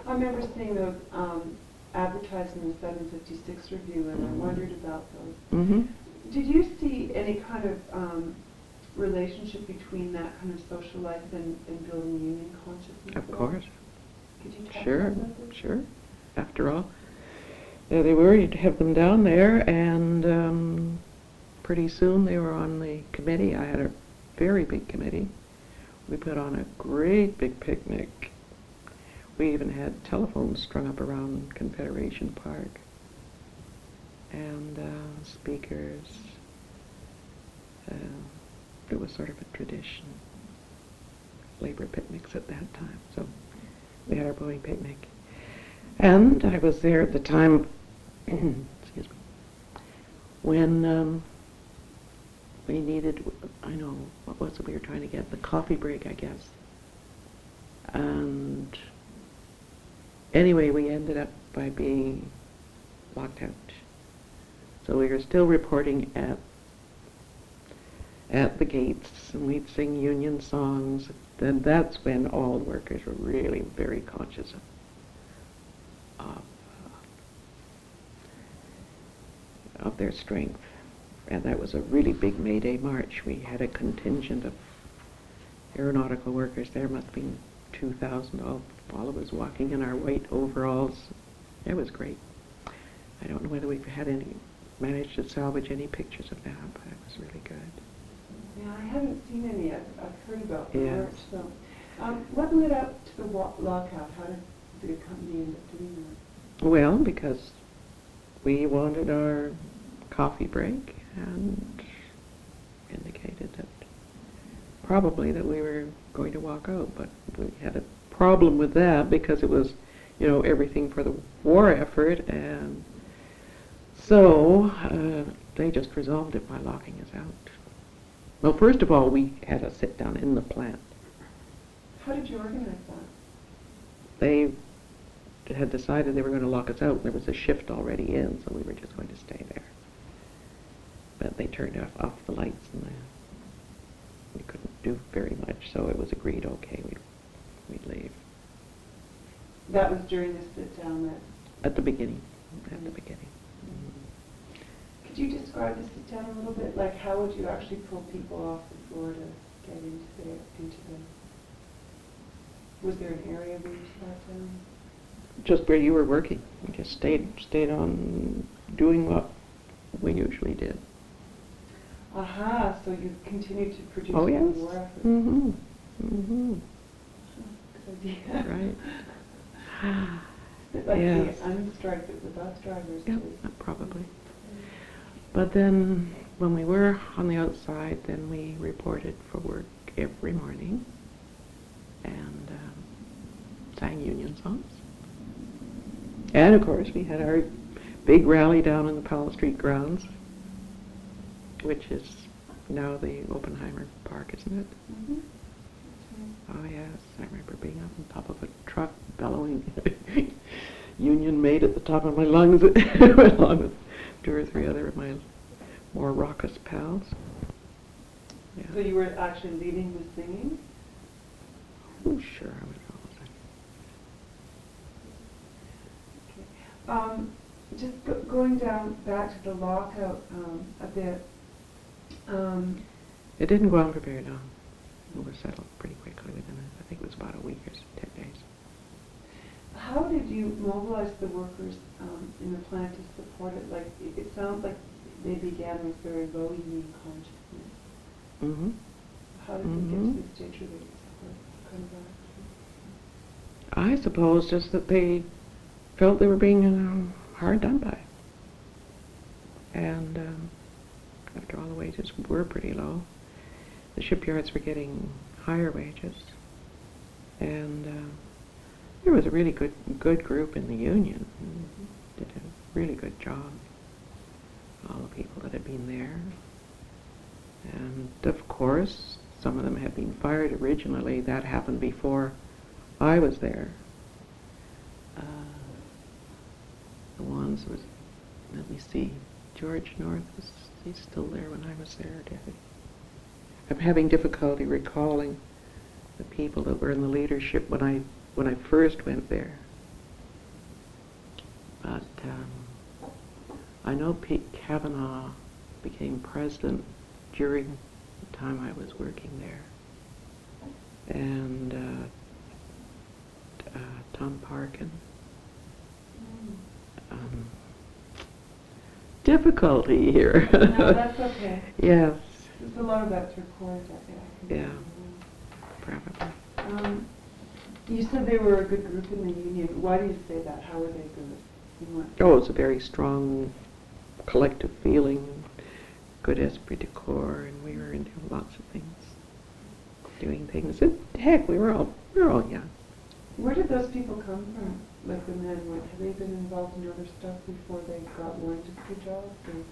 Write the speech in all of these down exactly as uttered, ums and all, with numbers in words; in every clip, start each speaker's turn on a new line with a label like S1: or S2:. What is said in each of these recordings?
S1: I remember seeing those um, advertised in the seven fifty-six review, and I wondered about those.
S2: Mm-hmm.
S1: Did you see any kind of um, relationship between that kind of social life and, and building union consciousness?
S2: Of course.
S1: Could you talk
S2: Sure,
S1: about that?
S2: sure. After all, uh, they were, you'd have them down there, and um, pretty soon they were on the committee. I had a very big committee. We put on a great big picnic. We even had telephones strung up around Confederation Park, and uh, speakers. Uh, it was sort of a tradition. Labor picnics at that time, so we had our bowie picnic. And I was there at the time, excuse me, when um, we needed, I know, what was it we were trying to get? The coffee break, I guess. And anyway, we ended up by being locked out. So we were still reporting at at the gates, and we'd sing union songs. Then that's when all the workers were really very conscious of, of, uh, of their strength. And that was a really big May Day march. We had a contingent of aeronautical workers. There must have been two thousand, all, all of us walking in our white overalls. It was great. I don't know whether we've had any, managed to salvage any pictures of that, but it was really good.
S1: Yeah, I haven't seen any. I've, I've heard about the
S2: Yes.
S1: march. So, um, what led up to the wa- lockout? How did the company end up doing that?
S2: Well, because we wanted our coffee break and indicated that probably that we were going to walk out, but we had a problem with that because it was, you know, everything for the war effort, and so uh, they just resolved it by locking us out. Well, first of all, we had a sit down in the plant.
S1: How did you organize that?
S2: They had decided they were going to lock us out. There was a shift already in, so we were just going to stay there. But they turned off, off the lights, and the, we couldn't do very much, so it was agreed, okay, we'd, we'd leave.
S1: That was during the sit-down that...
S2: At the beginning, at the beginning.
S1: Could you describe the sit-down a little bit? Like, how would you actually pull people off the floor to get into the... Into the was there an area where you sat down?
S2: Just where you were working. We just stayed, stayed on doing what we usually did.
S1: Aha, so you continued to produce
S2: Oh, yes.
S1: more effort.
S2: Mm-hmm. Mm-hmm.
S1: Good idea.
S2: Right.
S1: Like
S2: Yes.
S1: the unstrike, the bus drivers.
S2: Yeah,
S1: too.
S2: probably. But then, when we were on the outside, then we reported for work every morning and um, sang union songs. And of course, we had our big rally down in the Powell Street grounds, which is now the Oppenheimer Park, isn't it?
S1: Mm-hmm.
S2: Oh yes, I remember being up on top of a truck bellowing Union Made at the top of my lungs, along with two or three other of my more raucous pals. Yeah.
S1: So you were actually leading the singing?
S2: Oh, sure, I was always.
S1: Okay. Um, just go- going down back to the lockout um, a bit. Um,
S2: It didn't go on for very long. It was settled pretty quickly within, a, I think it was about a week or ten days.
S1: how did you mobilize the workers um, in the plant to support it? Like, it, it sounds like they began with very low union consciousness.
S2: Mm-hmm.
S1: How did
S2: Mm-hmm.
S1: they get to the stage where they support kind of action?
S2: I suppose just that they felt they were being um, hard done by. And um, after all, the wages were pretty low. The shipyards were getting higher wages. And uh, there was a really good good group in the union who did a really good job. All the people that had been there. And of course, some of them had been fired originally. That happened before I was there. Uh, the ones was, let me see, George North, was he still there when I was there? Did he? I'm having difficulty recalling the people that were in the leadership when I when I first went there. But um, I know Pete Kavanaugh became president during the time I was working there. And uh, uh, Tom Parkin. Um, difficulty here.
S1: No, that's okay.
S2: Yes.
S1: There's a lot of that's recorded, I think.
S2: Yeah. Probably.
S1: Um, you said they were a good group in the union. Why do you say that? How were they good? In what?
S2: Oh, it's a very strong collective feeling, good esprit de corps, and we were into lots of things, doing things. And heck, we were all we were all young.
S1: Where did those people come from? Like the men, what, have they been involved in other stuff before they got more industry jobs? Or?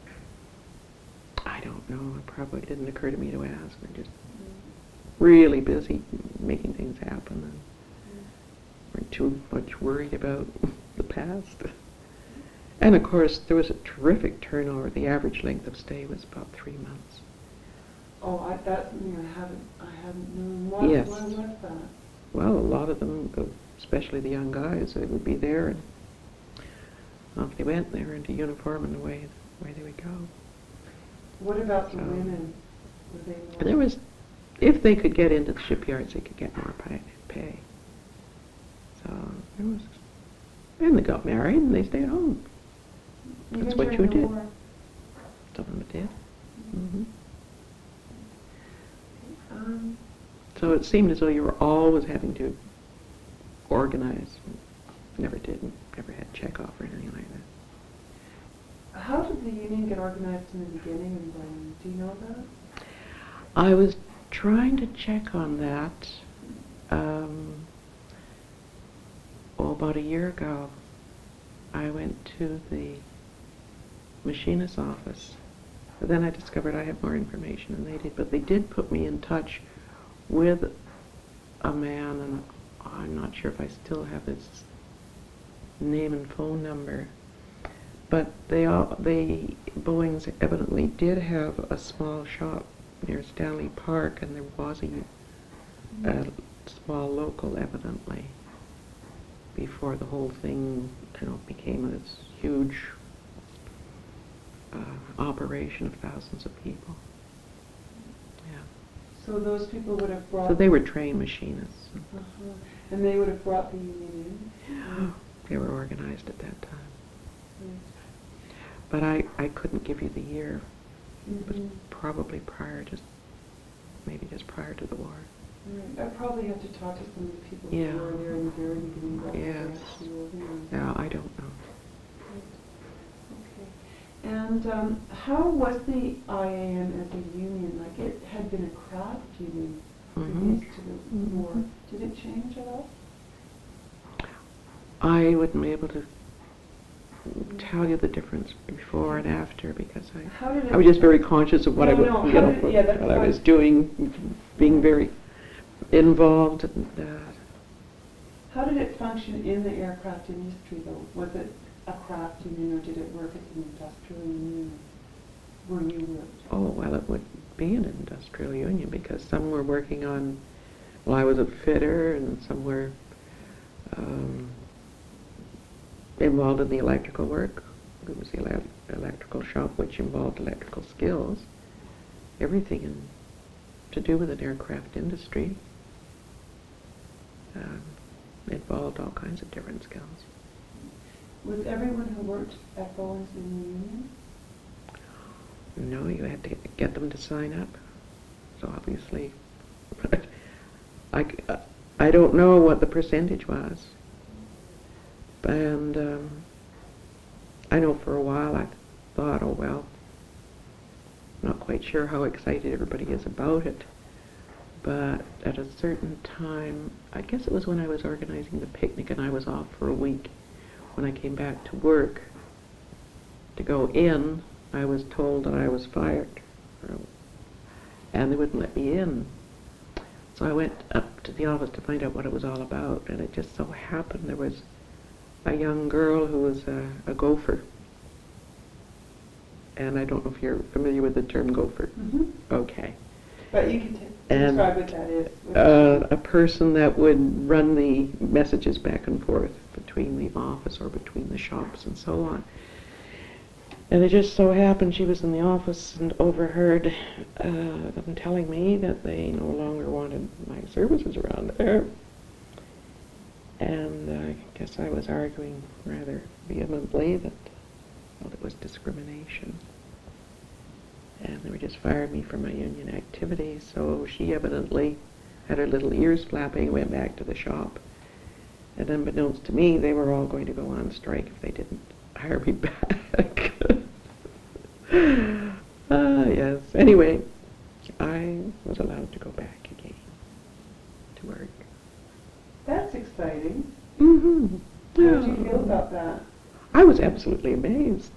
S2: I don't know. It probably didn't occur to me to ask. We're just really busy making things happen, and we're too much worried about the past. And of course, there was a terrific turnover. The average length of stay was about three months.
S1: Oh, I, that's something I haven't, I haven't known. Why,
S2: Yes.
S1: why was that?
S2: Well, a lot of them, especially the young guys, they would be there, and off they went. They were into uniform, and away, away they would go.
S1: What about the
S2: So-
S1: women? Were they more?
S2: And there was, if they could get into the shipyards, they could get more pay. pay. So there was, and they got married, and they stayed home.
S1: Even
S2: That's what
S1: during
S2: you
S1: the
S2: did.
S1: war?
S2: Some of them did. Hmm.
S1: Um,
S2: So it seemed as though you were always having to organize. Never did. Never had checkoff or anything like that.
S1: how did the union get organized in the beginning, and when? Do you know that?
S2: I was trying to check on that um, oh, about a year ago. I went to the machinist's office. But then I discovered I had more information than they did. But they did put me in touch with a man, and I'm not sure if I still have his name and phone number. But they all, they, Boeing's evidently did have a small shop near Stanley Park, and there was a, a small local, evidently, before the whole thing, you know, became this huge uh, operation of thousands of people. Yeah.
S1: So those people would have brought...
S2: So they were trained machinists.
S1: Uh-huh. And they would have brought the union in?
S2: They were organized at that time.
S1: Right.
S2: But I, I couldn't give you the year. It was
S1: Mhm.
S2: probably prior, just maybe just prior to the war.
S1: Right. I probably have to talk to some of the people
S2: Yeah.
S1: who were there in the very beginning. About
S2: Yes.
S1: the organized.
S2: Yeah, I don't know.
S1: Okay. And um, how was the I A M as a union? Like, it had been a craft union
S2: Mhm.
S1: previous to the
S2: Mhm.
S1: war. Did it change at all?
S2: I wouldn't be able to tell you the difference before and after, because I,
S1: How did it...
S2: I was just very conscious of what I
S1: No,
S2: was,
S1: no,
S2: you
S1: how
S2: know,
S1: did- yeah, that's
S2: what I
S1: fine.
S2: was doing, being very involved. And, uh,
S1: How did it function in the aircraft industry, though? Was it a craft union, or did it work as an industrial union where you worked?
S2: oh, well, it would be an industrial union, because some were working on, well, I was a fitter, and some were um, involved in the electrical work. It was the ele- electrical shop, which involved electrical skills. Everything in, to do with an aircraft industry um, involved all kinds of different skills.
S1: Was everyone who worked at Boeing's in the union?
S2: No, you had to get, get them to sign up. So obviously, I, c- uh, I don't know what the percentage was. And um, I know for a while I thought, oh well, not quite sure how excited everybody is about it. But at a certain time, I guess it was when I was organizing the picnic and I was off for a week. When I came back to work to go in, I was told that I was fired, and they wouldn't let me in. So I went up to the office to find out what it was all about, and it just so happened there was a young girl who was a, a gopher. And I don't know if you're familiar with the term gopher.
S1: Mm-hmm.
S2: Okay.
S1: But you can t-
S2: And,
S1: describe what that is.
S2: Uh, a person that would run the messages back and forth between between the office or between the shops and so on. And it just so happened she was in the office and overheard uh, them telling me that they no longer wanted my services around there. And uh, I guess I was arguing rather vehemently that, well, it was discrimination. And they were just fired me from my union activities, so she evidently had her little ears flapping and went back to the shop. And unbeknownst to me, they were all going to go on strike if they didn't hire me back. Ah, yes. Anyway, I was allowed to go back again to work.
S1: That's exciting.
S2: Mm-hmm.
S1: How did you feel about that?
S2: I was absolutely amazed.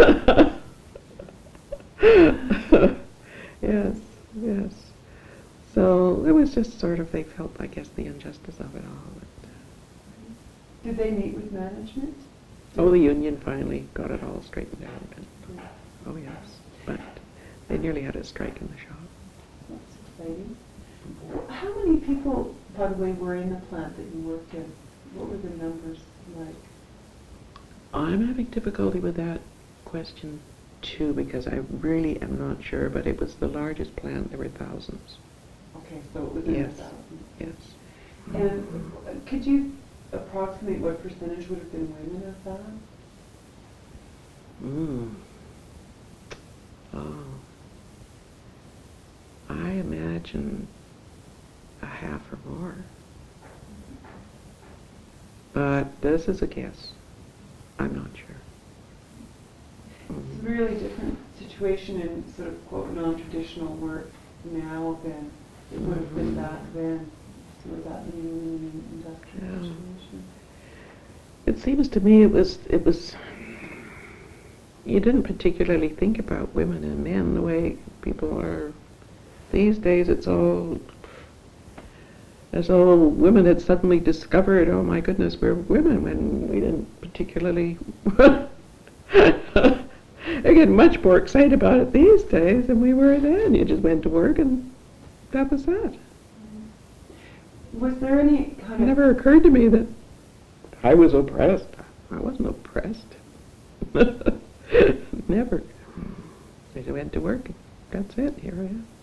S2: Yes, yes. So it was just sort of, they felt, I guess, the injustice of it all.
S1: Did they meet with management?
S2: Oh, the union finally got it all straightened out. And, oh, yes. But they nearly had a strike in the shop.
S1: That's exciting. How many people, by the way, were in the plant that you worked in? What were the numbers like?
S2: I'm having difficulty with that question, too, because I really am not sure, but it was the largest plant. There were thousands.
S1: Okay, so it was in
S2: Yes.
S1: the thousands.
S2: Yes.
S1: And uh, could you approximate what percentage would have been women of that?
S2: Mm. Oh. I imagine a half or more. But this is a guess. I'm not sure.
S1: It's a really different situation in sort of quote non-traditional work now than it would have been
S2: Mhm.
S1: back then. So that in the industrial
S2: Yeah.
S1: situation.
S2: It seems to me it was, it was, you didn't particularly think about women and men the way people are these days. It's all as though women had suddenly discovered, oh my goodness, we're women, when we didn't particularly they get much more excited about it these days than we were then. You just went to work and that was that.
S1: Was there any kind
S2: It
S1: of...
S2: never occurred to me that I was oppressed. I wasn't oppressed. Never. I just went to work. That's it. Here I am.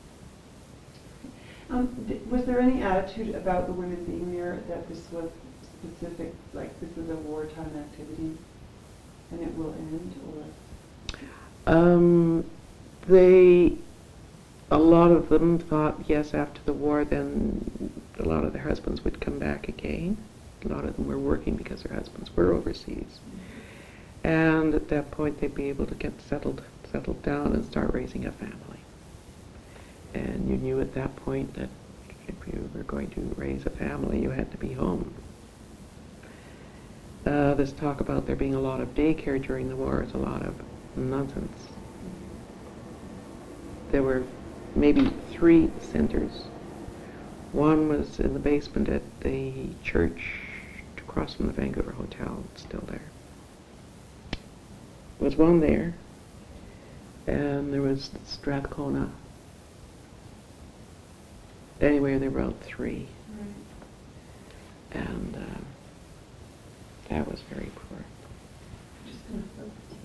S1: Um, d- was there any attitude about the women being there that this was specific, like this is a wartime activity and it will end, or?
S2: Um, they, a lot of them thought, yes, after the war, then a lot of their husbands would come back again. A lot of them were working because their husbands were overseas. And at that point, they'd be able to get settled, settled down and start raising a family. And you knew at that point that if you were going to raise a family, you had to be home. Uh, this talk about there being a lot of daycare during the war is a lot of nonsense. There were maybe three centers. One was in the basement at the church across from the Vancouver Hotel. It's still there. There was one there, and there was Strathcona. Anyway, there were about three,
S1: Right.
S2: and uh, that was very poor.
S1: Just gonna focus